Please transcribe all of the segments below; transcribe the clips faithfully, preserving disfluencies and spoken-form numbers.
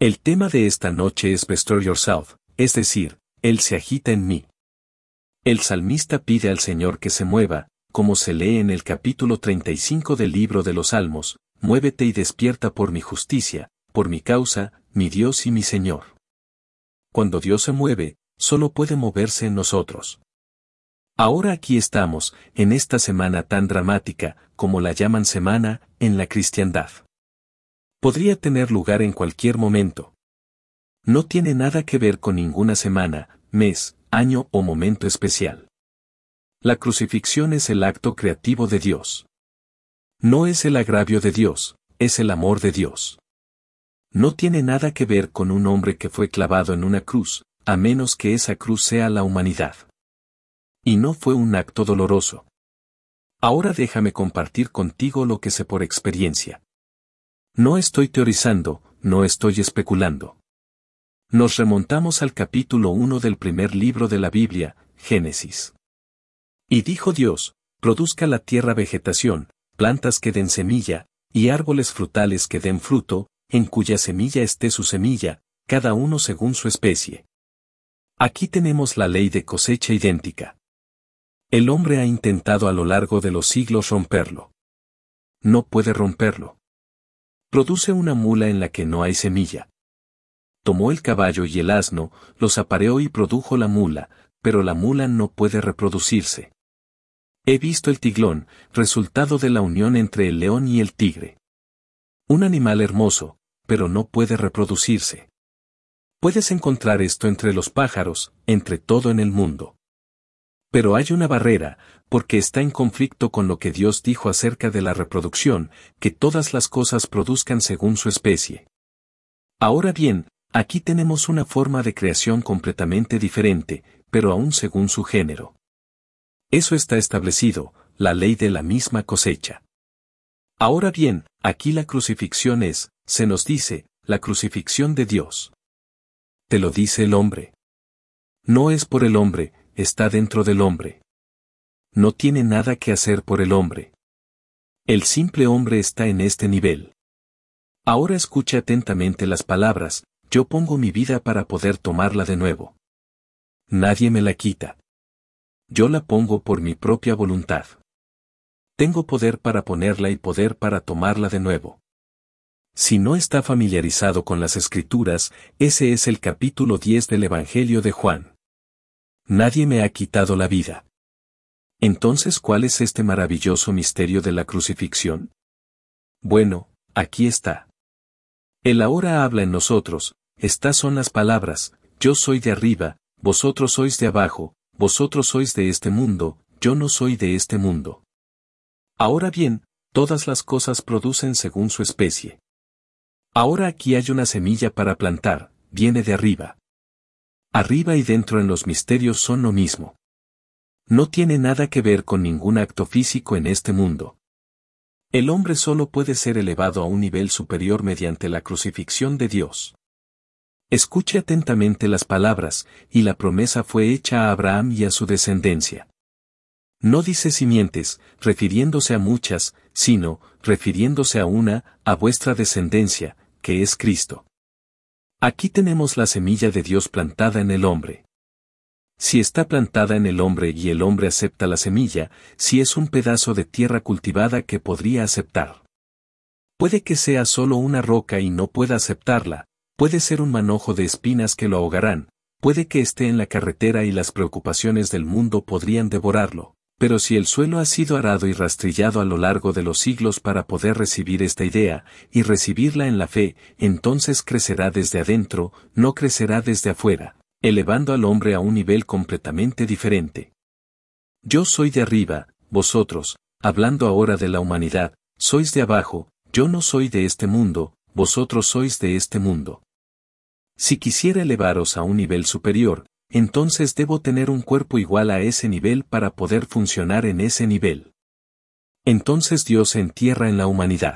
El tema de esta noche es Bestir Yourself, es decir, Él se agita en mí. El salmista pide al Señor que se mueva, como se lee en el capítulo treinta y cinco del libro de los Salmos, muévete y despierta por mi justicia, por mi causa, mi Dios y mi Señor. Cuando Dios se mueve, solo puede moverse en nosotros. Ahora aquí estamos, en esta semana tan dramática, como la llaman semana, en la cristiandad. Podría tener lugar en cualquier momento. No tiene nada que ver con ninguna semana, mes, año o momento especial. La crucifixión es el acto creativo de Dios. No es el agravio de Dios, es el amor de Dios. No tiene nada que ver con un hombre que fue clavado en una cruz, a menos que esa cruz sea la humanidad. Y no fue un acto doloroso. Ahora déjame compartir contigo lo que sé por experiencia. No estoy teorizando, no estoy especulando. Nos remontamos al capítulo uno del primer libro de la Biblia, Génesis. Y dijo Dios, produzca la tierra vegetación, plantas que den semilla, y árboles frutales que den fruto, en cuya semilla esté su semilla, cada uno según su especie. Aquí tenemos la ley de cosecha idéntica. El hombre ha intentado a lo largo de los siglos romperlo. No puede romperlo. Produce una mula en la que no hay semilla. Tomó el caballo y el asno, los apareó y produjo la mula, pero la mula no puede reproducirse. He visto el tiglón, resultado de la unión entre el león y el tigre. Un animal hermoso, pero no puede reproducirse. Puedes encontrar esto entre los pájaros, entre todo en el mundo. Pero hay una barrera, porque está en conflicto con lo que Dios dijo acerca de la reproducción, que todas las cosas produzcan según su especie. Ahora bien, aquí tenemos una forma de creación completamente diferente, pero aún según su género. Eso está establecido, la ley de la misma cosecha. Ahora bien, aquí la crucifixión es, se nos dice, la crucifixión de Dios. Te lo dice el hombre. No es por el hombre, está dentro del hombre. No tiene nada que hacer por el hombre. El simple hombre está en este nivel. Ahora escucha atentamente las palabras, yo pongo mi vida para poder tomarla de nuevo. Nadie me la quita. Yo la pongo por mi propia voluntad. Tengo poder para ponerla y poder para tomarla de nuevo. Si no está familiarizado con las Escrituras, ese es el capítulo diez del Evangelio de Juan. Nadie me ha quitado la vida. Entonces, ¿cuál es este maravilloso misterio de la crucifixión? Bueno, aquí está. Él ahora habla en nosotros, estas son las palabras, yo soy de arriba, vosotros sois de abajo, vosotros sois de este mundo, yo no soy de este mundo. Ahora bien, todas las cosas producen según su especie. Ahora aquí hay una semilla para plantar, viene de arriba. Arriba y dentro en los misterios son lo mismo. No tiene nada que ver con ningún acto físico en este mundo. El hombre solo puede ser elevado a un nivel superior mediante la crucifixión de Dios. Escuche atentamente las palabras, y la promesa fue hecha a Abraham y a su descendencia. No dice simientes, refiriéndose a muchas, sino, refiriéndose a una, a vuestra descendencia, que es Cristo. Aquí tenemos la semilla de Dios plantada en el hombre. Si está plantada en el hombre y el hombre acepta la semilla, si es un pedazo de tierra cultivada que podría aceptar. Puede que sea solo una roca y no pueda aceptarla, puede ser un manojo de espinas que lo ahogarán, puede que esté en la carretera y las preocupaciones del mundo podrían devorarlo. Pero si el suelo ha sido arado y rastrillado a lo largo de los siglos para poder recibir esta idea, y recibirla en la fe, entonces crecerá desde adentro, no crecerá desde afuera, elevando al hombre a un nivel completamente diferente. Yo soy de arriba, vosotros, hablando ahora de la humanidad, sois de abajo, yo no soy de este mundo, vosotros sois de este mundo. Si quisiera elevaros a un nivel superior, entonces debo tener un cuerpo igual a ese nivel para poder funcionar en ese nivel. Entonces Dios se entierra en la humanidad.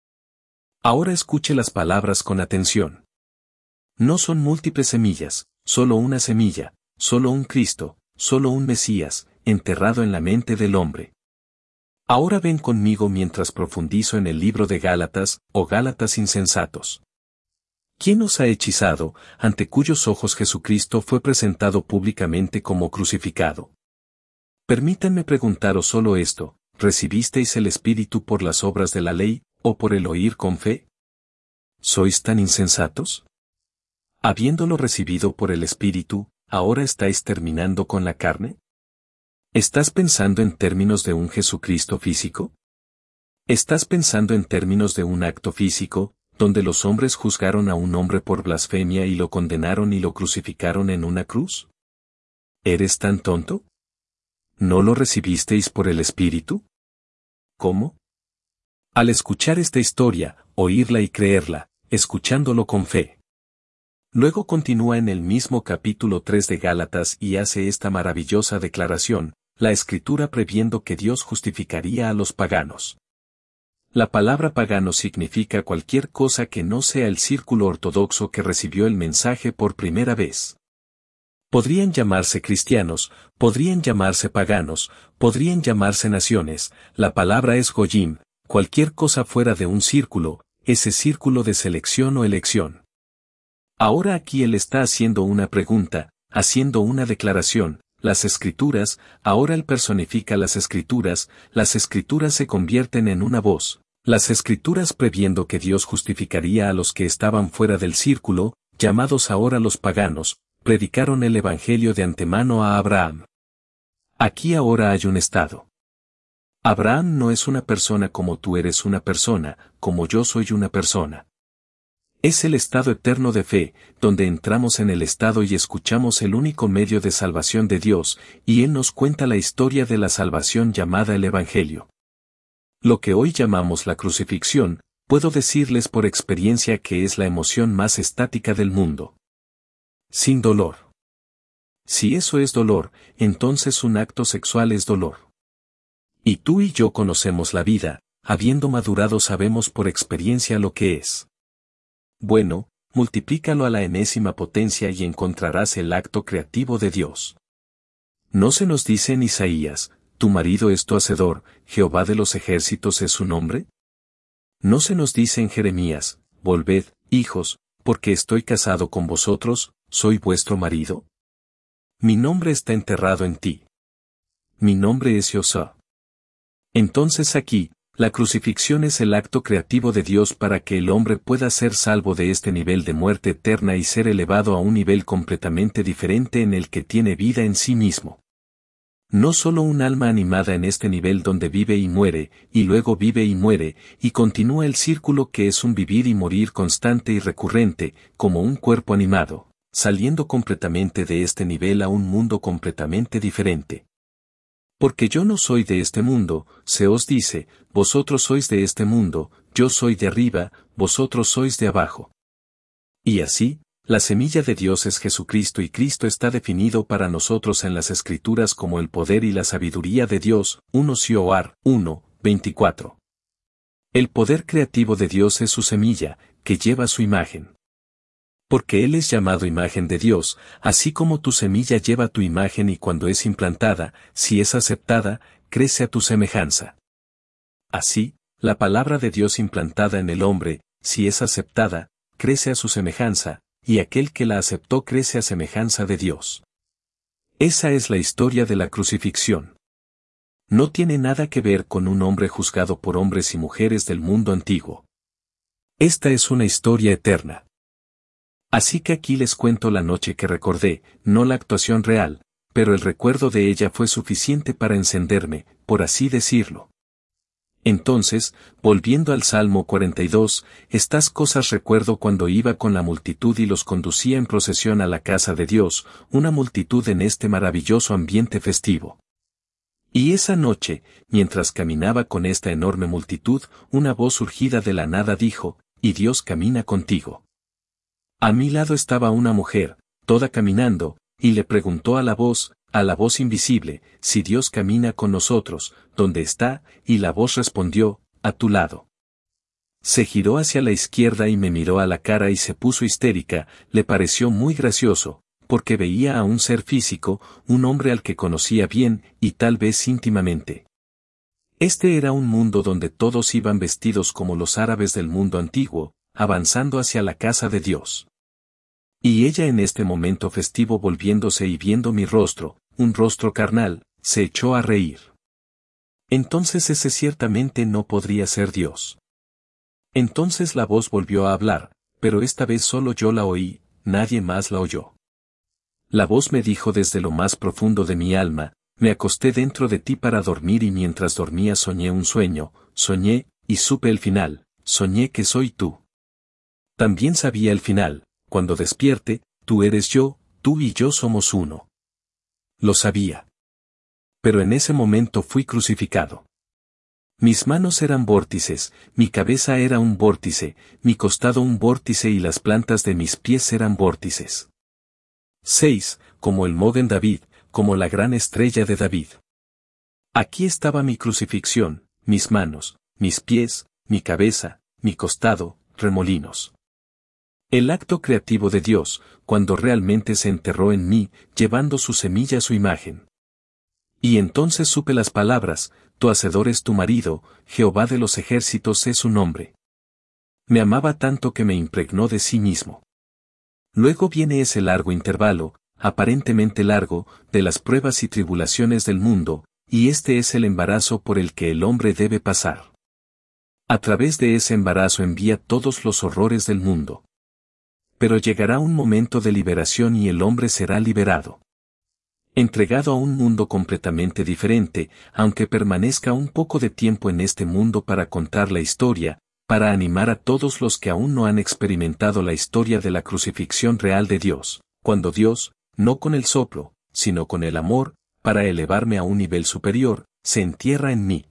Ahora escuche las palabras con atención. No son múltiples semillas, solo una semilla, solo un Cristo, solo un Mesías, enterrado en la mente del hombre. Ahora ven conmigo mientras profundizo en el libro de Gálatas, o Gálatas insensatos. ¿Quién os ha hechizado, ante cuyos ojos Jesucristo fue presentado públicamente como crucificado? Permítanme preguntaros solo esto, ¿recibisteis el Espíritu por las obras de la ley, o por el oír con fe? ¿Sois tan insensatos? Habiéndolo recibido por el Espíritu, ¿ahora estáis terminando con la carne? ¿Estás pensando en términos de un Jesucristo físico? ¿Estás pensando en términos de un acto físico, donde los hombres juzgaron a un hombre por blasfemia y lo condenaron y lo crucificaron en una cruz? ¿Eres tan tonto? ¿No lo recibisteis por el Espíritu? ¿Cómo? Al escuchar esta historia, oírla y creerla, escuchándolo con fe. Luego continúa en el mismo capítulo tres de Gálatas y hace esta maravillosa declaración, la Escritura previendo que Dios justificaría a los paganos. La palabra pagano significa cualquier cosa que no sea el círculo ortodoxo que recibió el mensaje por primera vez. Podrían llamarse cristianos, podrían llamarse paganos, podrían llamarse naciones, la palabra es goyim, cualquier cosa fuera de un círculo, ese círculo de selección o elección. Ahora aquí él está haciendo una pregunta, haciendo una declaración, las escrituras, ahora él personifica las escrituras, las escrituras se convierten en una voz, las escrituras previendo que Dios justificaría a los que estaban fuera del círculo, llamados ahora los paganos, predicaron el Evangelio de antemano a Abraham. Aquí ahora hay un estado. Abraham no es una persona como tú eres una persona, como yo soy una persona. Es el estado eterno de fe, donde entramos en el estado y escuchamos el único medio de salvación de Dios, y Él nos cuenta la historia de la salvación llamada el Evangelio. Lo que hoy llamamos la crucifixión, puedo decirles por experiencia que es la emoción más estática del mundo. Sin dolor. Si eso es dolor, entonces un acto sexual es dolor. Y tú y yo conocemos la vida, habiendo madurado sabemos por experiencia lo que es. Bueno, multiplícalo a la enésima potencia y encontrarás el acto creativo de Dios. ¿No se nos dice en Isaías, tu marido es tu hacedor, Jehová de los ejércitos es su nombre? ¿No se nos dice en Jeremías, volved, hijos, porque estoy casado con vosotros, soy vuestro marido? Mi nombre está enterrado en ti. Mi nombre es Yosá. Entonces aquí, la crucifixión es el acto creativo de Dios para que el hombre pueda ser salvo de este nivel de muerte eterna y ser elevado a un nivel completamente diferente en el que tiene vida en sí mismo. No solo un alma animada en este nivel donde vive y muere, y luego vive y muere, y continúa el círculo que es un vivir y morir constante y recurrente, como un cuerpo animado, saliendo completamente de este nivel a un mundo completamente diferente. Porque yo no soy de este mundo, se os dice, vosotros sois de este mundo, yo soy de arriba, vosotros sois de abajo. Y así, la semilla de Dios es Jesucristo y Cristo está definido para nosotros en las Escrituras como el poder y la sabiduría de Dios, uno Sioar, uno, veinticuatro. El poder creativo de Dios es su semilla, que lleva su imagen. Porque Él es llamado imagen de Dios, así como tu semilla lleva tu imagen y cuando es implantada, si es aceptada, crece a tu semejanza. Así, la palabra de Dios implantada en el hombre, si es aceptada, crece a su semejanza, y aquel que la aceptó crece a semejanza de Dios. Esa es la historia de la crucifixión. No tiene nada que ver con un hombre juzgado por hombres y mujeres del mundo antiguo. Esta es una historia eterna. Así que aquí les cuento la noche que recordé, no la actuación real, pero el recuerdo de ella fue suficiente para encenderme, por así decirlo. Entonces, volviendo al Salmo cuarenta y dos, estas cosas recuerdo cuando iba con la multitud y los conducía en procesión a la casa de Dios, una multitud en este maravilloso ambiente festivo. Y esa noche, mientras caminaba con esta enorme multitud, una voz surgida de la nada dijo, «Y Dios camina contigo». A mi lado estaba una mujer, toda caminando, y le preguntó a la voz, a la voz invisible, si Dios camina con nosotros, ¿dónde está? Y la voz respondió, a tu lado. Se giró hacia la izquierda y me miró a la cara y se puso histérica, le pareció muy gracioso, porque veía a un ser físico, un hombre al que conocía bien, y tal vez íntimamente. Este era un mundo donde todos iban vestidos como los árabes del mundo antiguo, avanzando hacia la casa de Dios. Y ella en este momento festivo volviéndose y viendo mi rostro, un rostro carnal, se echó a reír. Entonces ese ciertamente no podría ser Dios. Entonces la voz volvió a hablar, pero esta vez solo yo la oí, nadie más la oyó. La voz me dijo desde lo más profundo de mi alma, me acosté dentro de ti para dormir y mientras dormía soñé un sueño, soñé, y supe el final, soñé que soy tú. También sabía el final, cuando despierte, tú eres yo, tú y yo somos uno. Lo sabía. Pero en ese momento fui crucificado. Mis manos eran vórtices, mi cabeza era un vórtice, mi costado un vórtice y las plantas de mis pies eran vórtices. seis. Como el Mogen David, como la gran estrella de David. Aquí estaba mi crucifixión, mis manos, mis pies, mi cabeza, mi costado, remolinos. El acto creativo de Dios, cuando realmente se enterró en mí, llevando su semilla a su imagen. Y entonces supe las palabras, tu hacedor es tu marido, Jehová de los ejércitos es su nombre. Me amaba tanto que me impregnó de sí mismo. Luego viene ese largo intervalo, aparentemente largo, de las pruebas y tribulaciones del mundo, y este es el embarazo por el que el hombre debe pasar. A través de ese embarazo envía todos los horrores del mundo. Pero llegará un momento de liberación y el hombre será liberado. Entregado a un mundo completamente diferente, aunque permanezca un poco de tiempo en este mundo para contar la historia, para animar a todos los que aún no han experimentado la historia de la crucifixión real de Dios, cuando Dios, no con el soplo, sino con el amor, para elevarme a un nivel superior, se entierra en mí.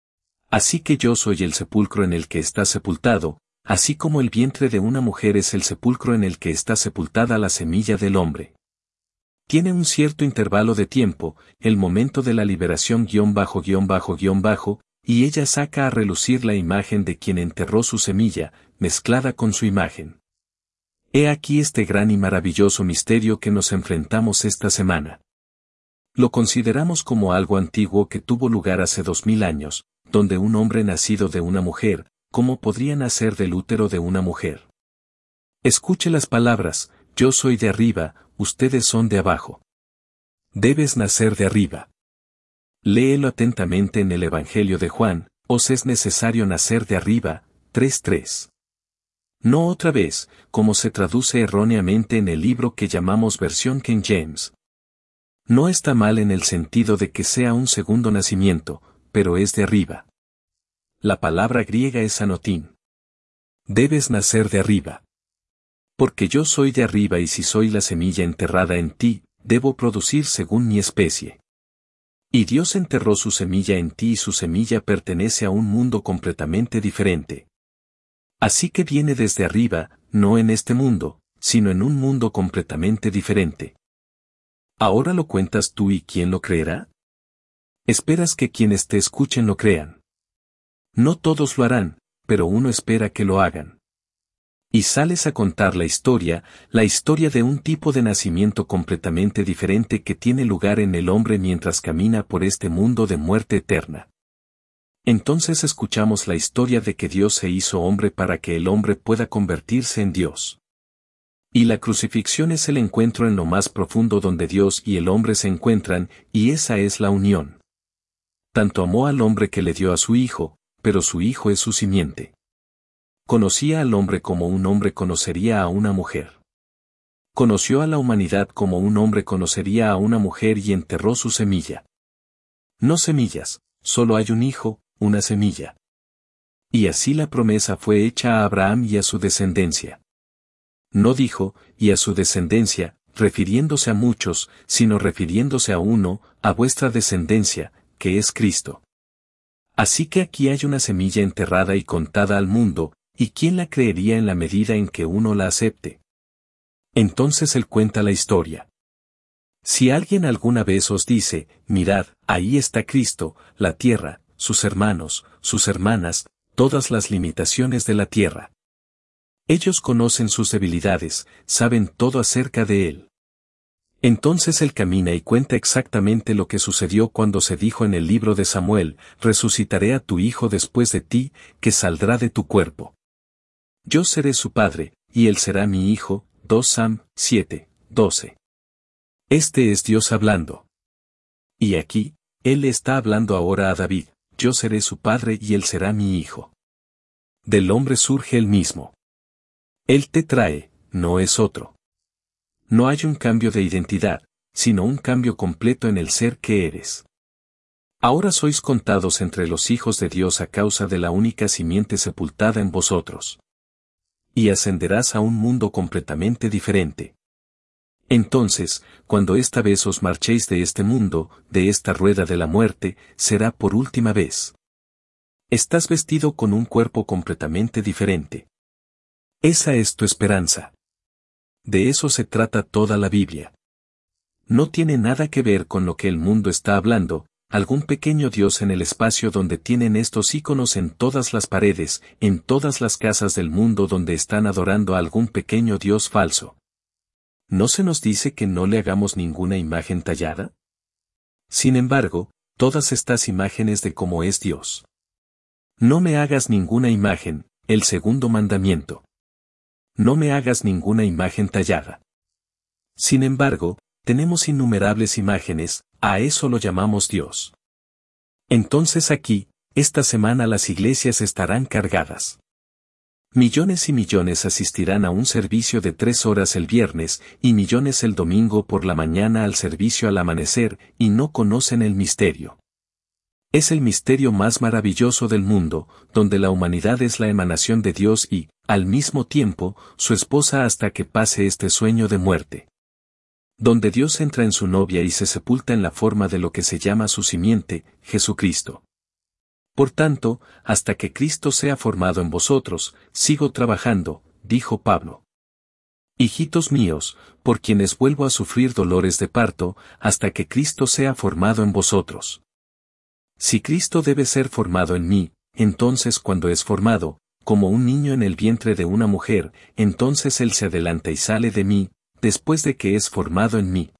Así que yo soy el sepulcro en el que está sepultado, así como el vientre de una mujer es el sepulcro en el que está sepultada la semilla del hombre. Tiene un cierto intervalo de tiempo, el momento de la liberación guión bajo guión bajo guión bajo, y ella saca a relucir la imagen de quien enterró su semilla, mezclada con su imagen. He aquí este gran y maravilloso misterio que nos enfrentamos esta semana. Lo consideramos como algo antiguo que tuvo lugar hace dos mil años, donde un hombre nacido de una mujer, ¿cómo podría nacer del útero de una mujer? Escuche las palabras, yo soy de arriba, ustedes son de abajo. Debes nacer de arriba. Léelo atentamente en el Evangelio de Juan, os es necesario nacer de arriba, tres tres. No otra vez, como se traduce erróneamente en el libro que llamamos versión King James. No está mal en el sentido de que sea un segundo nacimiento, pero es de arriba. La palabra griega es anotín. Debes nacer de arriba. Porque yo soy de arriba y si soy la semilla enterrada en ti, debo producir según mi especie. Y Dios enterró su semilla en ti y su semilla pertenece a un mundo completamente diferente. Así que viene desde arriba, no en este mundo, sino en un mundo completamente diferente. ¿Ahora lo cuentas tú y quién lo creerá? Esperas que quienes te escuchen lo crean. No todos lo harán, pero uno espera que lo hagan. Y sales a contar la historia, la historia de un tipo de nacimiento completamente diferente que tiene lugar en el hombre mientras camina por este mundo de muerte eterna. Entonces escuchamos la historia de que Dios se hizo hombre para que el hombre pueda convertirse en Dios. Y la crucifixión es el encuentro en lo más profundo donde Dios y el hombre se encuentran, y esa es la unión. Tanto amó al hombre que le dio a su hijo, pero su hijo es su simiente. Conocía al hombre como un hombre conocería a una mujer. Conoció a la humanidad como un hombre conocería a una mujer y enterró su semilla. No semillas, solo hay un hijo, una semilla. Y así la promesa fue hecha a Abraham y a su descendencia. No dijo, y a su descendencia, refiriéndose a muchos, sino refiriéndose a uno, a vuestra descendencia, que es Cristo. Así que aquí hay una semilla enterrada y contada al mundo, ¿y quién la creería en la medida en que uno la acepte? Entonces él cuenta la historia. Si alguien alguna vez os dice, mirad, ahí está Cristo, la tierra, sus hermanos, sus hermanas, todas las limitaciones de la tierra. Ellos conocen sus debilidades, saben todo acerca de él. Entonces él camina y cuenta exactamente lo que sucedió cuando se dijo en el libro de Samuel, resucitaré a tu hijo después de ti, que saldrá de tu cuerpo. Yo seré su padre, y él será mi hijo. dos Sam siete, doce. Este es Dios hablando. Y aquí, Él está hablando ahora a David, yo seré su padre y él será mi hijo. Del hombre surge el mismo. Él te trae, no es otro. No hay un cambio de identidad, sino un cambio completo en el ser que eres. Ahora sois contados entre los hijos de Dios a causa de la única simiente sepultada en vosotros. Y ascenderás a un mundo completamente diferente. Entonces, cuando esta vez os marchéis de este mundo, de esta rueda de la muerte, será por última vez. Estás vestido con un cuerpo completamente diferente. Esa es tu esperanza. De eso se trata toda la Biblia. No tiene nada que ver con lo que el mundo está hablando, algún pequeño Dios en el espacio donde tienen estos íconos en todas las paredes, en todas las casas del mundo donde están adorando a algún pequeño Dios falso. ¿No se nos dice que no le hagamos ninguna imagen tallada? Sin embargo, todas estas imágenes de cómo es Dios. No me hagas ninguna imagen, el segundo mandamiento. No me hagas ninguna imagen tallada. Sin embargo, tenemos innumerables imágenes, a eso lo llamamos Dios. Entonces aquí, esta semana las iglesias estarán cargadas. Millones y millones asistirán a un servicio de tres horas el viernes, y millones el domingo por la mañana al servicio al amanecer, y no conocen el misterio. Es el misterio más maravilloso del mundo, donde la humanidad es la emanación de Dios y, al mismo tiempo, su esposa hasta que pase este sueño de muerte. Donde Dios entra en su novia y se sepulta en la forma de lo que se llama su simiente, Jesucristo. Por tanto, hasta que Cristo sea formado en vosotros, sigo trabajando, dijo Pablo. Hijitos míos, por quienes vuelvo a sufrir dolores de parto, hasta que Cristo sea formado en vosotros. Si Cristo debe ser formado en mí, entonces cuando es formado, como un niño en el vientre de una mujer, entonces Él se adelanta y sale de mí, después de que es formado en mí.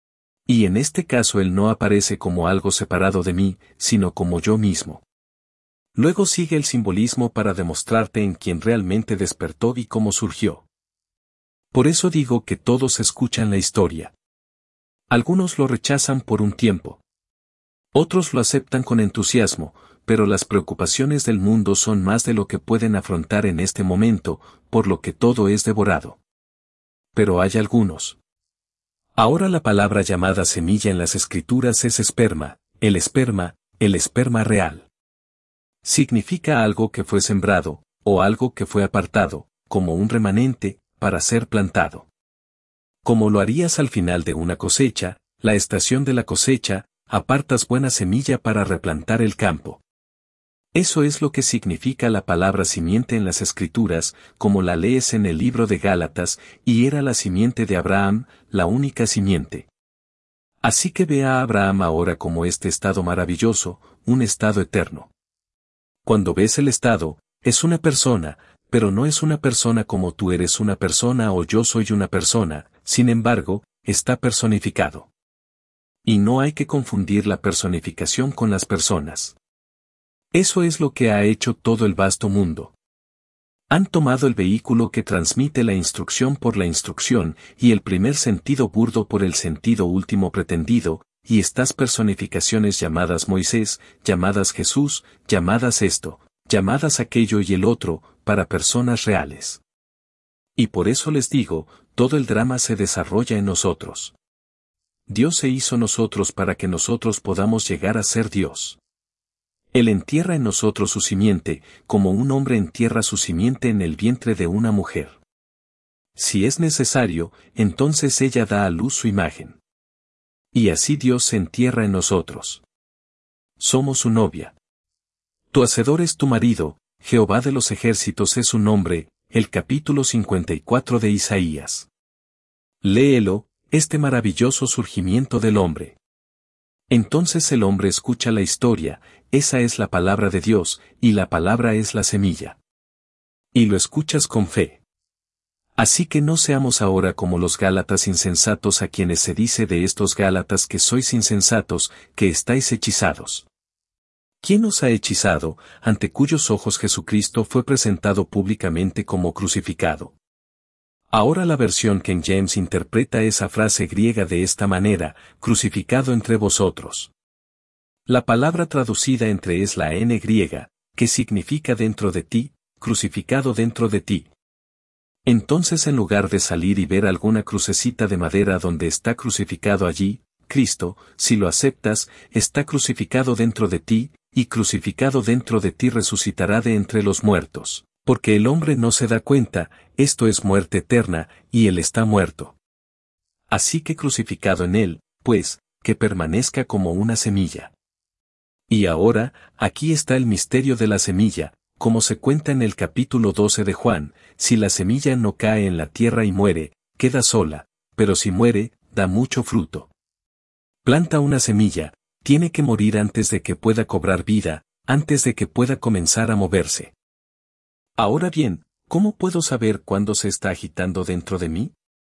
Y en este caso Él no aparece como algo separado de mí, sino como yo mismo. Luego sigue el simbolismo para demostrarte en quién realmente despertó y cómo surgió. Por eso digo que todos escuchan la historia. Algunos lo rechazan por un tiempo. Otros lo aceptan con entusiasmo, pero las preocupaciones del mundo son más de lo que pueden afrontar en este momento, por lo que todo es devorado. Pero hay algunos. Ahora la palabra llamada semilla en las escrituras es esperma, el esperma, el esperma real. Significa algo que fue sembrado, o algo que fue apartado, como un remanente, para ser plantado. Como lo harías al final de una cosecha, la estación de la cosecha, apartas buena semilla para replantar el campo. Eso es lo que significa la palabra simiente en las Escrituras, como la lees en el libro de Gálatas, y era la simiente de Abraham, la única simiente. Así que ve a Abraham ahora como este estado maravilloso, un estado eterno. Cuando ves el estado, es una persona, pero no es una persona como tú eres una persona o yo soy una persona, sin embargo, está personificado. Y no hay que confundir la personificación con las personas. Eso es lo que ha hecho todo el vasto mundo. Han tomado el vehículo que transmite la instrucción por la instrucción y el primer sentido burdo por el sentido último pretendido, y estas personificaciones llamadas Moisés, llamadas Jesús, llamadas esto, llamadas aquello y el otro, para personas reales. Y por eso les digo, todo el drama se desarrolla en nosotros. Dios se hizo nosotros para que nosotros podamos llegar a ser Dios. Él entierra en nosotros su simiente, como un hombre entierra su simiente en el vientre de una mujer. Si es necesario, entonces ella da a luz su imagen. Y así Dios se entierra en nosotros. Somos su novia. Tu hacedor es tu marido, Jehová de los ejércitos es su nombre, el capítulo cincuenta y cuatro de Isaías. Léelo, este maravilloso surgimiento del hombre. Entonces el hombre escucha la historia, esa es la palabra de Dios, y la palabra es la semilla. Y lo escuchas con fe. Así que no seamos ahora como los Gálatas insensatos a quienes se dice de estos Gálatas que sois insensatos, que estáis hechizados. ¿Quién os ha hechizado, ante cuyos ojos Jesucristo fue presentado públicamente como crucificado? Ahora la versión King James interpreta esa frase griega de esta manera, crucificado entre vosotros. La palabra traducida entre es la N griega, que significa dentro de ti, crucificado dentro de ti. Entonces en lugar de salir y ver alguna crucecita de madera donde está crucificado allí, Cristo, si lo aceptas, está crucificado dentro de ti, y crucificado dentro de ti resucitará de entre los muertos, porque el hombre no se da cuenta, esto es muerte eterna, y él está muerto. Así que crucificado en él, pues, que permanezca como una semilla. Y ahora, aquí está el misterio de la semilla, como se cuenta en el capítulo doce de Juan, si la semilla no cae en la tierra y muere, queda sola, pero si muere, da mucho fruto. Planta una semilla, tiene que morir antes de que pueda cobrar vida, antes de que pueda comenzar a moverse. Ahora bien, ¿cómo puedo saber cuándo se está agitando dentro de mí?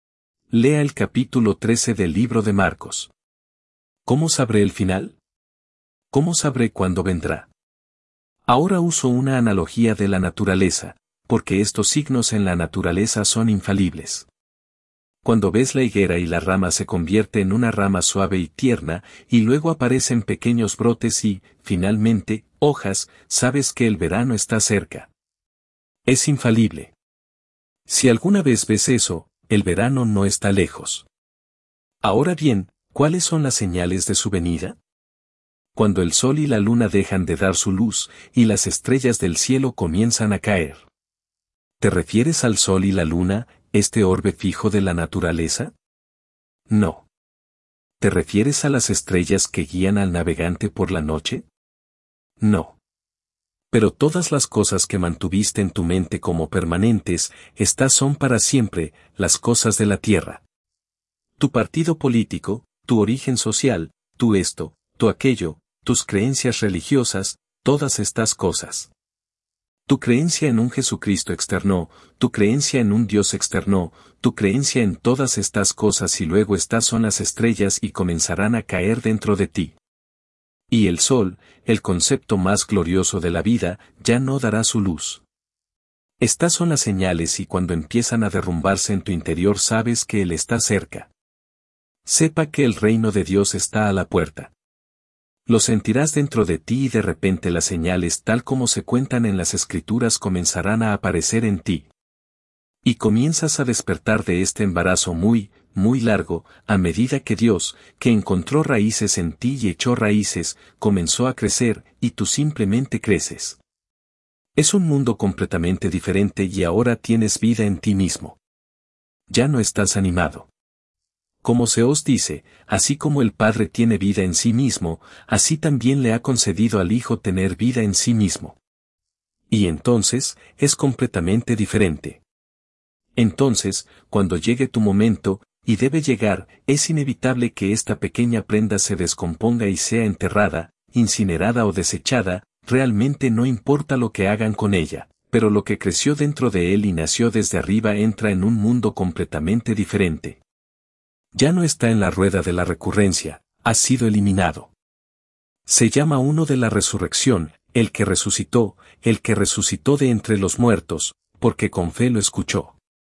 Lea el capítulo trece del libro de Marcos. ¿Cómo sabré el final? ¿Cómo sabré cuándo vendrá? Ahora uso una analogía de la naturaleza, porque estos signos en la naturaleza son infalibles. Cuando ves la higuera y la rama se convierte en una rama suave y tierna, y luego aparecen pequeños brotes y, finalmente, hojas, sabes que el verano está cerca. Es infalible. Si alguna vez ves eso, el verano no está lejos. Ahora bien, ¿cuáles son las señales de su venida? Cuando el sol y la luna dejan de dar su luz, y las estrellas del cielo comienzan a caer. ¿Te refieres al sol y la luna, este orbe fijo de la naturaleza? No. ¿Te refieres a las estrellas que guían al navegante por la noche? No. Pero todas las cosas que mantuviste en tu mente como permanentes, estas son para siempre, las cosas de la tierra. Tu partido político, tu origen social, tu esto, tu aquello, tus creencias religiosas, todas estas cosas. Tu creencia en un Jesucristo externo, tu creencia en un Dios externo, tu creencia en todas estas cosas y luego estas son las estrellas y comenzarán a caer dentro de ti. Y el sol, el concepto más glorioso de la vida, ya no dará su luz. Estas son las señales y cuando empiezan a derrumbarse en tu interior sabes que Él está cerca. Sepa que el reino de Dios está a la puerta. Lo sentirás dentro de ti y de repente las señales tal como se cuentan en las Escrituras comenzarán a aparecer en ti. Y comienzas a despertar de este embarazo muy, muy largo, a medida que Dios, que encontró raíces en ti y echó raíces, comenzó a crecer, y tú simplemente creces. Es un mundo completamente diferente y ahora tienes vida en ti mismo. Ya no estás animado. Como se os dice, así como el Padre tiene vida en sí mismo, así también le ha concedido al Hijo tener vida en sí mismo. Y entonces, es completamente diferente. Entonces, cuando llegue tu momento, y debe llegar, es inevitable que esta pequeña prenda se descomponga y sea enterrada, incinerada o desechada, realmente no importa lo que hagan con ella, pero lo que creció dentro de él y nació desde arriba entra en un mundo completamente diferente. Ya no está en la rueda de la recurrencia, ha sido eliminado. Se llama uno de la resurrección, el que resucitó, el que resucitó de entre los muertos, porque con fe lo escuchó.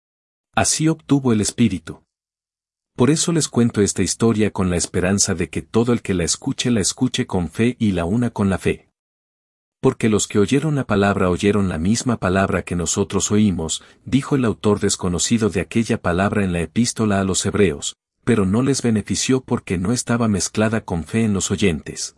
Así obtuvo el Espíritu. Por eso les cuento esta historia con la esperanza de que todo el que la escuche la escuche con fe y la una con la fe. Porque los que oyeron la palabra oyeron la misma palabra que nosotros oímos, dijo el autor desconocido de aquella palabra en la epístola a los Hebreos, pero no les benefició porque no estaba mezclada con fe en los oyentes.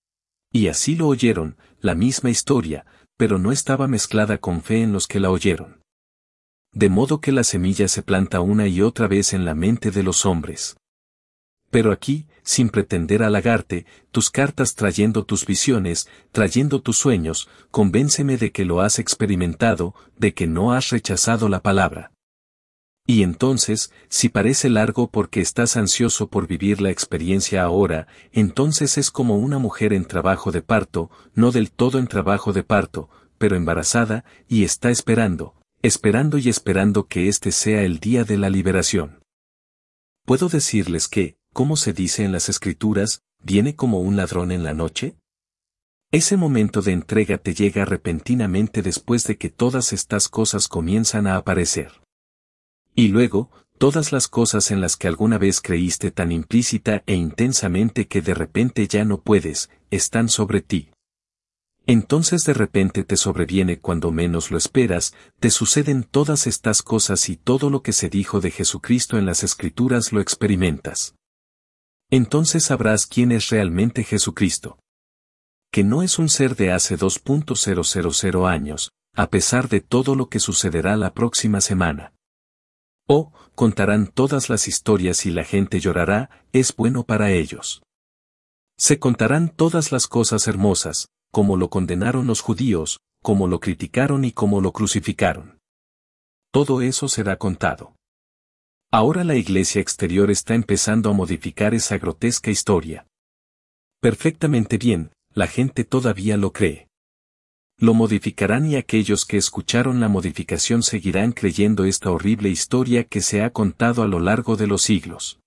Y así lo oyeron, la misma historia, pero no estaba mezclada con fe en los que la oyeron. De modo que la semilla se planta una y otra vez en la mente de los hombres. Pero aquí, sin pretender halagarte, tus cartas trayendo tus visiones, trayendo tus sueños, convénceme de que lo has experimentado, de que no has rechazado la palabra. Y entonces, si parece largo porque estás ansioso por vivir la experiencia ahora, entonces es como una mujer en trabajo de parto, no del todo en trabajo de parto, pero embarazada, y está esperando, esperando y esperando que este sea el día de la liberación. ¿Puedo decirles que, como se dice en las Escrituras, viene como un ladrón en la noche? Ese momento de entrega te llega repentinamente después de que todas estas cosas comienzan a aparecer. Y luego, todas las cosas en las que alguna vez creíste tan implícita e intensamente que de repente ya no puedes, están sobre ti. Entonces de repente te sobreviene cuando menos lo esperas, te suceden todas estas cosas y todo lo que se dijo de Jesucristo en las Escrituras lo experimentas. Entonces sabrás quién es realmente Jesucristo. Que no es un ser de hace dos mil años, a pesar de todo lo que sucederá la próxima semana. O, contarán todas las historias y la gente llorará, es bueno para ellos. Se contarán todas las cosas hermosas, como lo condenaron los judíos, como lo criticaron y como lo crucificaron. Todo eso será contado. Ahora la iglesia exterior está empezando a modificar esa grotesca historia. Perfectamente bien, la gente todavía lo cree. Lo modificarán y aquellos que escucharon la modificación seguirán creyendo esta horrible historia que se ha contado a lo largo de los siglos.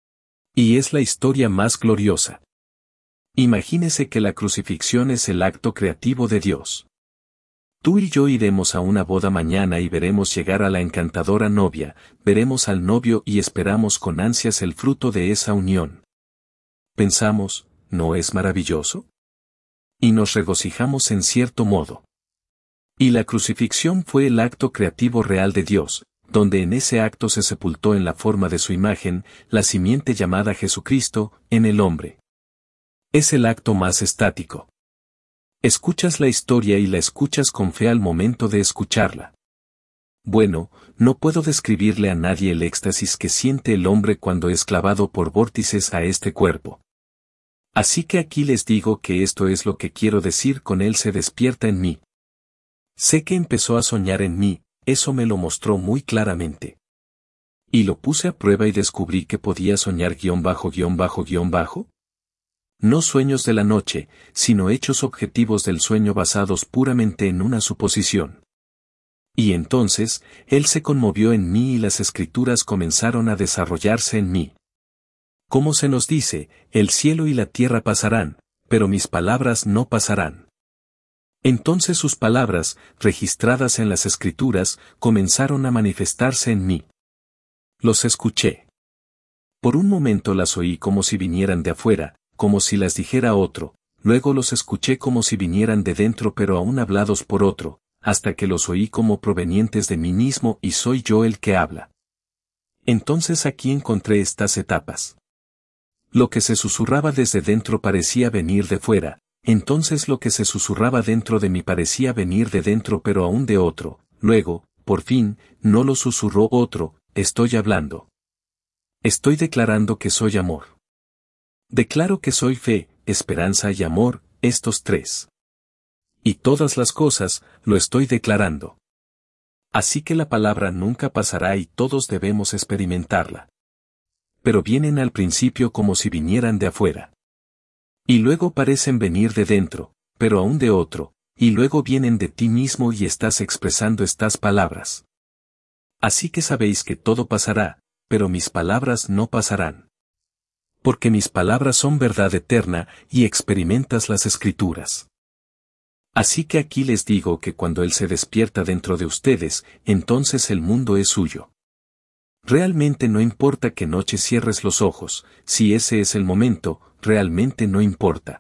Y es la historia más gloriosa. Imagínese que la crucifixión es el acto creativo de Dios. Tú y yo iremos a una boda mañana y veremos llegar a la encantadora novia, veremos al novio y esperamos con ansias el fruto de esa unión. Pensamos, ¿no es maravilloso? Y nos regocijamos en cierto modo. Y la crucifixión fue el acto creativo real de Dios, donde en ese acto se sepultó en la forma de su imagen, la simiente llamada Jesucristo, en el hombre. Es el acto más estático. Escuchas la historia y la escuchas con fe al momento de escucharla. Bueno, no puedo describirle a nadie el éxtasis que siente el hombre cuando es clavado por vórtices a este cuerpo. Así que aquí les digo que esto es lo que quiero decir con él se despierta en mí. Sé que empezó a soñar en mí, eso me lo mostró muy claramente. Y lo puse a prueba y descubrí que podía soñar guión bajo guión bajo guión bajo. No sueños de la noche, sino hechos objetivos del sueño basados puramente en una suposición. Y entonces, él se conmovió en mí y las escrituras comenzaron a desarrollarse en mí. Como se nos dice, el cielo y la tierra pasarán, pero mis palabras no pasarán. Entonces sus palabras, registradas en las escrituras, comenzaron a manifestarse en mí. Los escuché. Por un momento las oí como si vinieran de afuera, como si las dijera otro, luego los escuché como si vinieran de dentro pero aún hablados por otro, hasta que los oí como provenientes de mí mismo y soy yo el que habla. Entonces aquí encontré estas etapas. Lo que se susurraba desde dentro parecía venir de fuera, entonces lo que se susurraba dentro de mí parecía venir de dentro pero aún de otro, luego, por fin, no lo susurró otro, estoy hablando. Estoy declarando que soy amor. Declaro que soy fe, esperanza y amor, estos tres. Y todas las cosas, lo estoy declarando. Así que la palabra nunca pasará y todos debemos experimentarla. Pero vienen al principio como si vinieran de afuera. Y luego parecen venir de dentro, pero aún de otro, y luego vienen de ti mismo y estás expresando estas palabras. Así que sabéis que todo pasará, pero mis palabras no pasarán. Porque mis palabras son verdad eterna y experimentas las escrituras. Así que aquí les digo que cuando Él se despierta dentro de ustedes, entonces el mundo es suyo. Realmente no importa qué noche cierres los ojos, si ese es el momento, realmente no importa.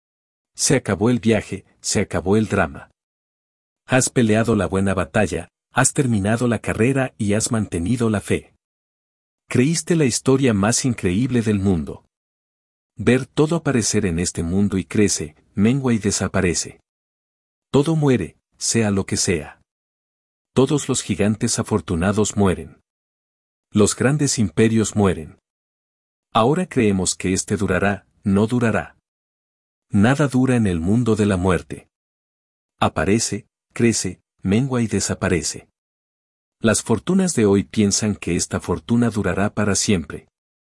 Se acabó el viaje, se acabó el drama. Has peleado la buena batalla, has terminado la carrera y has mantenido la fe. Creíste la historia más increíble del mundo. Ver todo aparecer en este mundo y crece, mengua y desaparece. Todo muere, sea lo que sea. Todos los gigantes afortunados mueren. Los grandes imperios mueren. Ahora creemos que este durará, no durará. Nada dura en el mundo de la muerte. Aparece, crece, mengua y desaparece. Las fortunas de hoy piensan que esta fortuna durará para siempre.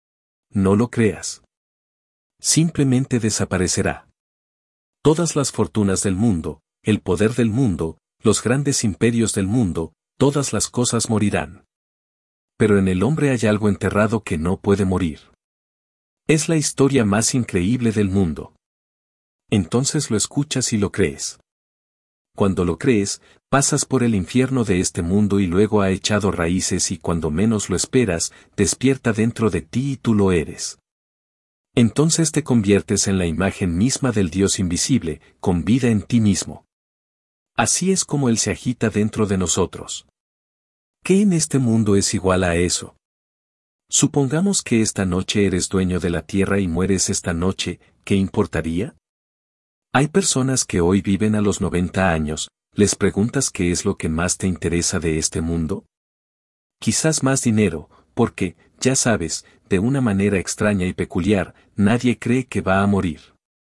No lo creas. Simplemente desaparecerá. Todas las fortunas del mundo, el poder del mundo, los grandes imperios del mundo, todas las cosas morirán. Pero en el hombre hay algo enterrado que no puede morir. Es la historia más increíble del mundo. Entonces lo escuchas y lo crees. Cuando lo crees, pasas por el infierno de este mundo y luego ha echado raíces y cuando menos lo esperas, despierta dentro de ti y tú lo eres. Entonces te conviertes en la imagen misma del Dios invisible, con vida en ti mismo. Así es como Él se agita dentro de nosotros. ¿Qué en este mundo es igual a eso? Supongamos que esta noche eres dueño de la tierra y mueres esta noche, ¿qué importaría? Hay personas que hoy viven a los noventa años, ¿les preguntas qué es lo que más te interesa de este mundo? Quizás más dinero, porque, ya sabes, de una manera extraña y peculiar, nadie cree que va a morir.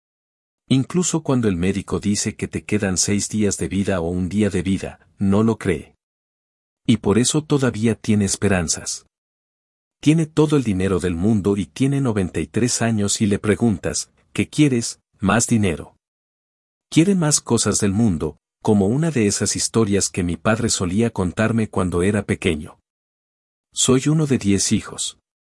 Incluso cuando el médico dice que te quedan seis días de vida o un día de vida, no lo cree. Y por eso todavía tiene esperanzas. Tiene todo el dinero del mundo y tiene noventa y tres años y le preguntas, ¿qué quieres? Más dinero. Quiere más cosas del mundo, como una de esas historias que mi padre solía contarme cuando era pequeño. Soy uno de diez hijos.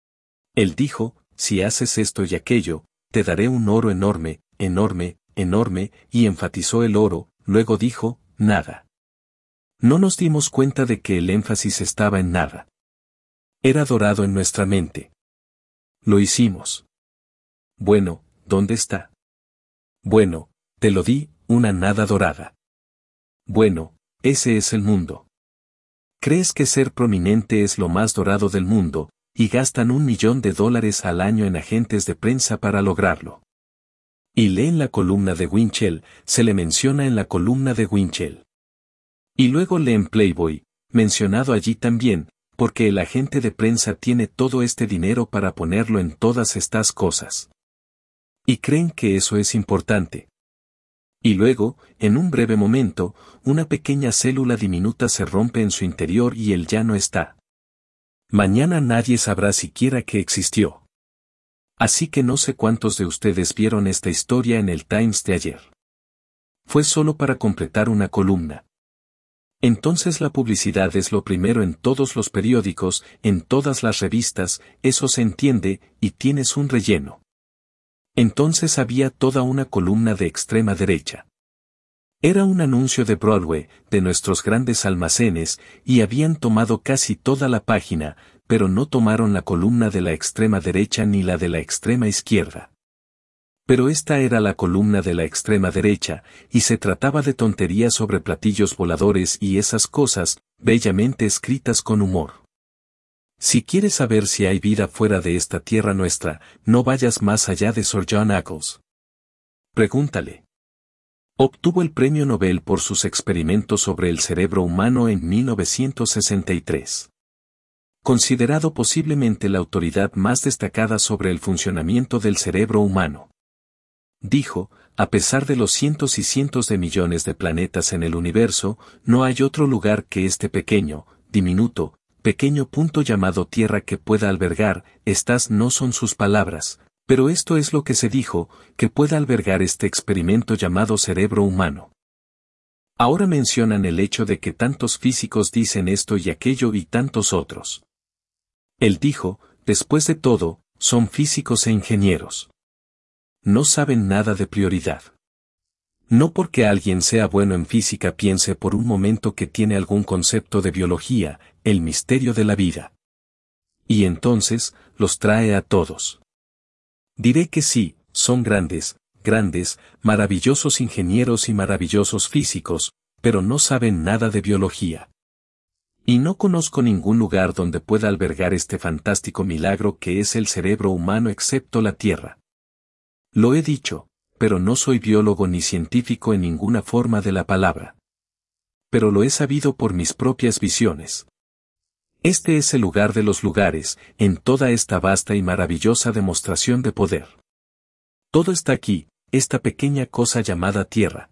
Él dijo, si haces esto y aquello, te daré un oro enorme, enorme, enorme, y enfatizó el oro, luego dijo, nada. No nos dimos cuenta de que el énfasis estaba en nada. Era dorado en nuestra mente. Lo hicimos. Bueno, ¿dónde está? Bueno, te lo di, una nada dorada. Bueno, ese es el mundo. Crees que ser prominente es lo más dorado del mundo, y gastan un millón de dólares al año en agentes de prensa para lograrlo. Y lee en la columna de Winchell, se le menciona en la columna de Winchell. Y luego lee en Playboy, mencionado allí también, porque el agente de prensa tiene todo este dinero para ponerlo en todas estas cosas. Y creen que eso es importante. Y luego, en un breve momento, una pequeña célula diminuta se rompe en su interior y él ya no está. Mañana nadie sabrá siquiera que existió. Así que no sé cuántos de ustedes vieron esta historia en el Times de ayer. Fue solo para completar una columna. Entonces la publicidad es lo primero en todos los periódicos, en todas las revistas, eso se entiende, y tienes un relleno. Entonces había toda una columna de extrema derecha. Era un anuncio de Broadway, de nuestros grandes almacenes, y habían tomado casi toda la página, pero no tomaron la columna de la extrema derecha ni la de la extrema izquierda. Pero esta era la columna de la extrema derecha, y se trataba de tonterías sobre platillos voladores y esas cosas, bellamente escritas con humor. Si quieres saber si hay vida fuera de esta tierra nuestra, no vayas más allá de Sir John Eccles. Pregúntale. Obtuvo el premio Nobel por sus experimentos sobre el cerebro humano en mil novecientos sesenta y tres. Considerado posiblemente la autoridad más destacada sobre el funcionamiento del cerebro humano. Dijo, a pesar de los cientos y cientos de millones de planetas en el universo, no hay otro lugar que este pequeño, diminuto, pequeño punto llamado Tierra que pueda albergar, estas no son sus palabras, pero esto es lo que se dijo, que pueda albergar este experimento llamado cerebro humano. Ahora mencionan el hecho de que tantos físicos dicen esto y aquello y tantos otros. Él dijo, después de todo, son físicos e ingenieros. No saben nada de prioridad. No porque alguien sea bueno en física piense por un momento que tiene algún concepto de biología, el misterio de la vida. Y entonces, los trae a todos. Diré que sí, son grandes, grandes, maravillosos ingenieros y maravillosos físicos, pero no saben nada de biología. Y no conozco ningún lugar donde pueda albergar este fantástico milagro que es el cerebro humano excepto la Tierra. Lo he dicho, pero no soy biólogo ni científico en ninguna forma de la palabra. Pero lo he sabido por mis propias visiones. Este es el lugar de los lugares, en toda esta vasta y maravillosa demostración de poder. Todo está aquí, esta pequeña cosa llamada Tierra.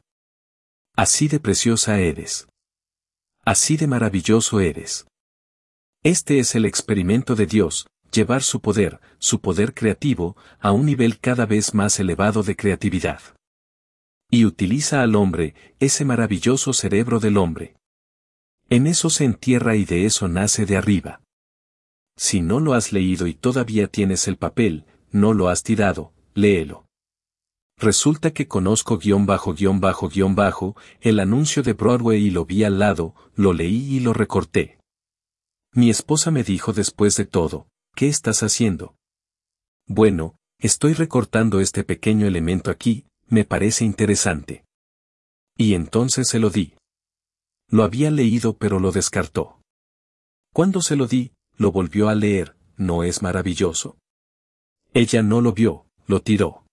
Así de preciosa eres. Así de maravilloso eres. Este es el experimento de Dios, llevar su poder, su poder creativo, a un nivel cada vez más elevado de creatividad. Y utiliza al hombre, ese maravilloso cerebro del hombre. En eso se entierra y de eso nace de arriba. Si no lo has leído y todavía tienes el papel, no lo has tirado, léelo. resulta que conozco guión bajo guión bajo guión bajo el anuncio de Broadway y lo vi al lado, lo leí y lo recorté. Mi esposa me dijo después de todo, ¿qué estás haciendo? Bueno, estoy recortando este pequeño elemento aquí, me parece interesante. Y entonces se lo di. Lo había leído pero lo descartó. Cuando se lo di, lo volvió a leer, ¿no es maravilloso? Ella no lo vio, lo tiró.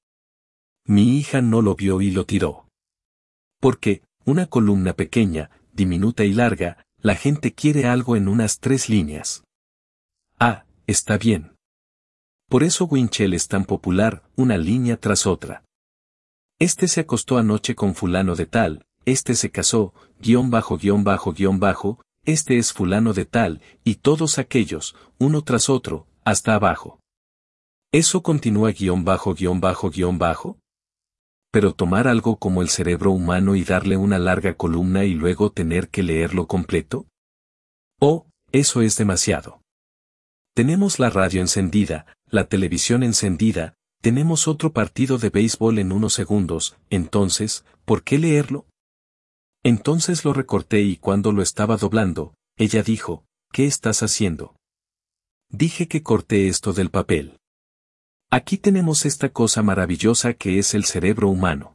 Mi hija no lo vio y lo tiró. Porque, una columna pequeña, diminuta y larga, la gente quiere algo en unas tres líneas. Ah, está bien. Por eso Winchell es tan popular, una línea tras otra. Este se acostó anoche con fulano de tal, este se casó, guión bajo guión bajo guión bajo, este es fulano de tal, y todos aquellos, uno tras otro, hasta abajo. ¿Eso continúa guión bajo guión bajo guión bajo? Pero tomar algo como el cerebro humano y darle una larga columna y luego tener que leerlo completo? Oh, eso es demasiado. Tenemos la radio encendida, la televisión encendida, tenemos otro partido de béisbol en unos segundos, entonces, ¿por qué leerlo? Entonces lo recorté y cuando lo estaba doblando, ella dijo, ¿qué estás haciendo? Dije que corté esto del papel. Aquí tenemos esta cosa maravillosa que es el cerebro humano.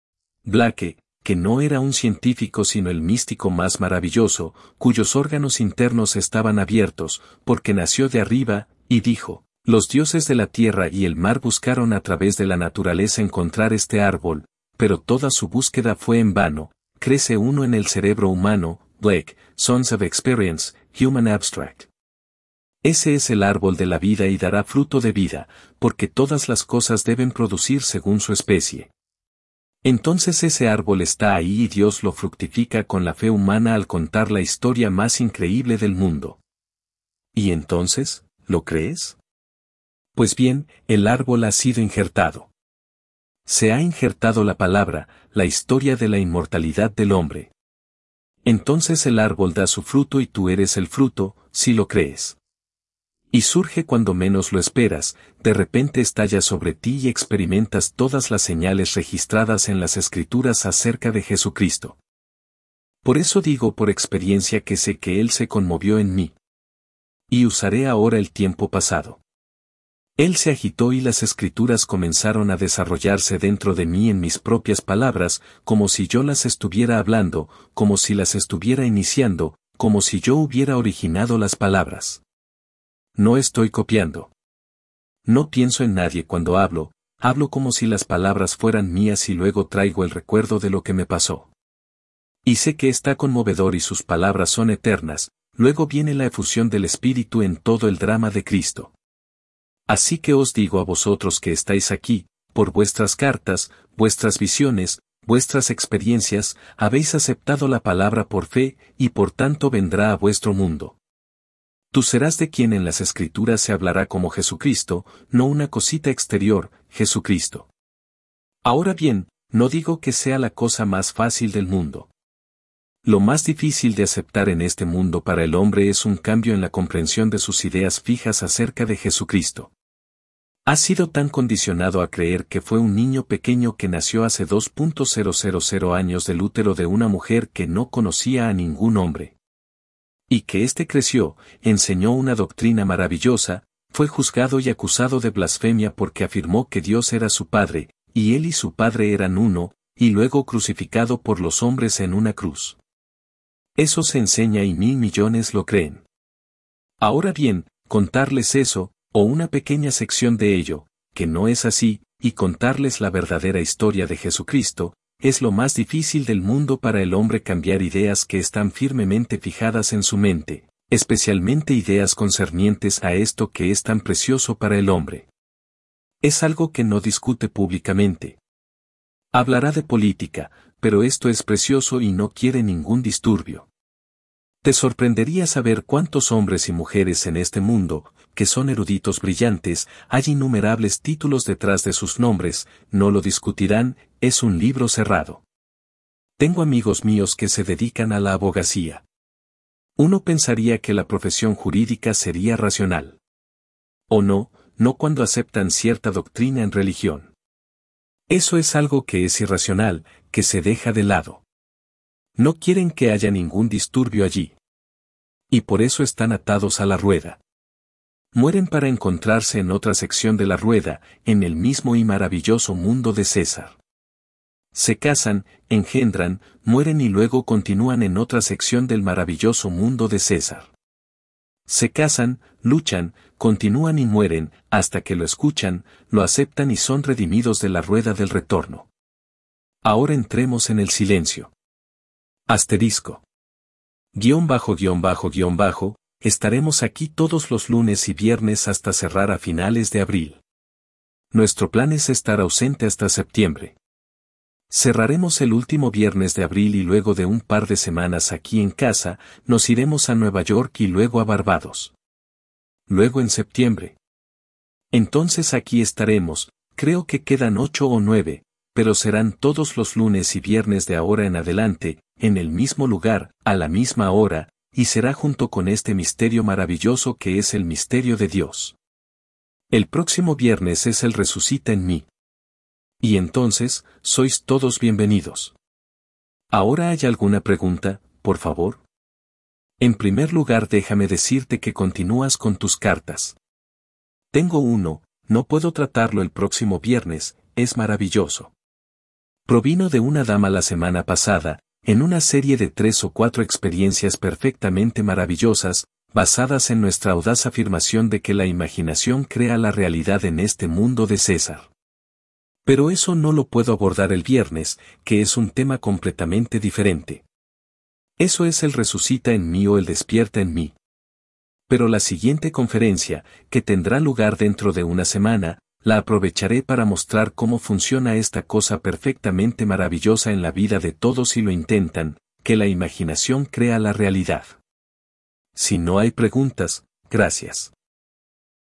Blake, que no era un científico sino el místico más maravilloso, cuyos órganos internos estaban abiertos, porque nació de arriba, y dijo, los dioses de la tierra y el mar buscaron a través de la naturaleza encontrar este árbol, pero toda su búsqueda fue en vano, crece uno en el cerebro humano, Blake, Sons of Experience, Human Abstract. Ese es el árbol de la vida y dará fruto de vida, porque todas las cosas deben producir según su especie. Entonces ese árbol está ahí y Dios lo fructifica con la fe humana al contar la historia más increíble del mundo. ¿Y entonces, lo crees? Pues bien, el árbol ha sido injertado. Se ha injertado la palabra, la historia de la inmortalidad del hombre. Entonces el árbol da su fruto y tú eres el fruto, si lo crees. Y surge cuando menos lo esperas, de repente estalla sobre ti y experimentas todas las señales registradas en las Escrituras acerca de Jesucristo. Por eso digo por experiencia que sé que Él se conmovió en mí. Y usaré ahora el tiempo pasado. Él se agitó y las Escrituras comenzaron a desarrollarse dentro de mí en mis propias palabras, como si yo las estuviera hablando, como si las estuviera iniciando, como si yo hubiera originado las palabras. No estoy copiando. No pienso en nadie cuando hablo, hablo como si las palabras fueran mías y luego traigo el recuerdo de lo que me pasó. Y sé que está conmovedor y sus palabras son eternas, luego viene la efusión del Espíritu en todo el drama de Cristo. Así que os digo a vosotros que estáis aquí, por vuestras cartas, vuestras visiones, vuestras experiencias, habéis aceptado la palabra por fe, y por tanto vendrá a vuestro mundo. Tú serás de quien en las Escrituras se hablará como Jesucristo, no una cosita exterior, Jesucristo. Ahora bien, no digo que sea la cosa más fácil del mundo. Lo más difícil de aceptar en este mundo para el hombre es un cambio en la comprensión de sus ideas fijas acerca de Jesucristo. Ha sido tan condicionado a creer que fue un niño pequeño que nació hace dos mil años del útero de una mujer que no conocía a ningún hombre. Y que éste creció, enseñó una doctrina maravillosa, fue juzgado y acusado de blasfemia porque afirmó que Dios era su Padre, y él y su Padre eran uno, y luego crucificado por los hombres en una cruz. Eso se enseña y mil millones lo creen. Ahora bien, contarles eso, o una pequeña sección de ello, que no es así, y contarles la verdadera historia de Jesucristo, es lo más difícil del mundo para el hombre cambiar ideas que están firmemente fijadas en su mente, especialmente ideas concernientes a esto que es tan precioso para el hombre. Es algo que no discute públicamente. Hablará de política, pero esto es precioso y no quiere ningún disturbio. Te sorprendería saber cuántos hombres y mujeres en este mundo, que son eruditos brillantes, hay innumerables títulos detrás de sus nombres, no lo discutirán, es un libro cerrado. Tengo amigos míos que se dedican a la abogacía. Uno pensaría que la profesión jurídica sería racional. O no, no cuando aceptan cierta doctrina en religión. Eso es algo que es irracional, que se deja de lado. No quieren que haya ningún disturbio allí. Y por eso están atados a la rueda. Mueren para encontrarse en otra sección de la rueda, en el mismo y maravilloso mundo de César. Se casan, engendran, mueren y luego continúan en otra sección del maravilloso mundo de César. Se casan, luchan, continúan y mueren, hasta que lo escuchan, lo aceptan y son redimidos de la rueda del retorno. Ahora entremos en el silencio. Asterisco. Guión bajo guión bajo guión bajo, estaremos aquí todos los lunes y viernes hasta cerrar a finales de abril. Nuestro plan es estar ausente hasta septiembre. Cerraremos el último viernes de abril y luego de un par de semanas aquí en casa, nos iremos a Nueva York y luego a Barbados. Luego en septiembre. Entonces aquí estaremos, creo que quedan ocho o nueve, pero serán todos los lunes y viernes de ahora en adelante, en el mismo lugar, a la misma hora, y será junto con este misterio maravilloso que es el misterio de Dios. El próximo viernes es el Resucita en mí. Y entonces, sois todos bienvenidos. ¿Ahora hay alguna pregunta, por favor? En primer lugar, déjame decirte que continúas con tus cartas. Tengo uno, no puedo tratarlo el próximo viernes, es maravilloso. Provino de una dama la semana pasada, en una serie de tres o cuatro experiencias perfectamente maravillosas, basadas en nuestra audaz afirmación de que la imaginación crea la realidad en este mundo de César. Pero eso no lo puedo abordar el viernes, que es un tema completamente diferente. Eso es el Resucita en mí o el Despierta en mí. Pero la siguiente conferencia, que tendrá lugar dentro de una semana, la aprovecharé para mostrar cómo funciona esta cosa perfectamente maravillosa en la vida de todos si lo intentan, que la imaginación crea la realidad. Si no hay preguntas, gracias.